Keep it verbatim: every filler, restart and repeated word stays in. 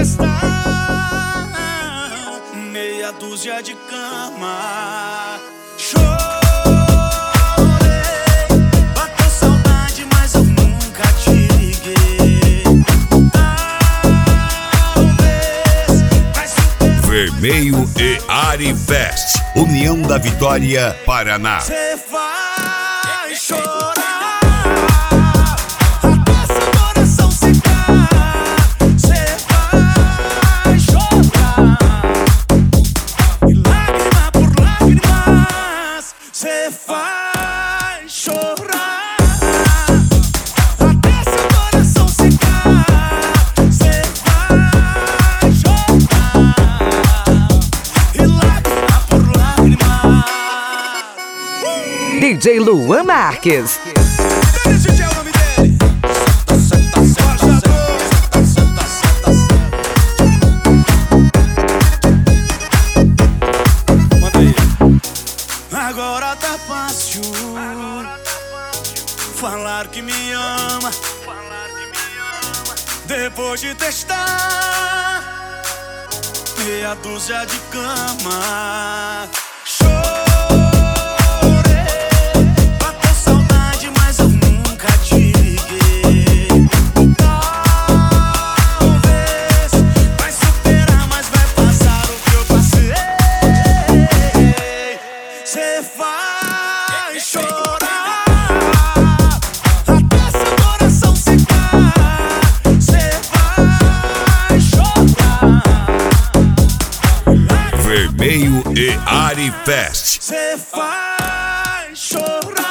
testar meia dúzia de cama. Chorei, bateu saudade, mas eu nunca te liguei. Talvez vai superar. Vermelho e Arifest, União da Vitória, Paraná. Cê vai chorar. Cê vai chorar até seu coração secar. Cê vai chorar e lágrima por lágrima. D J Luan Marques. Esse é o nome dele. Senta, senta, senta, senta, senta, senta. Manda aí. Agora tá fácil falar que me ama, depois de testar meia dúzia de cama. Chorei, bateu saudade, mas eu nunca te liguei. Talvez vai superar, mas vai passar o que eu passei. Cê vai chorar até seu coração secar. Cê vai chorar. Vermelho e Arifest. Cê vai chorar.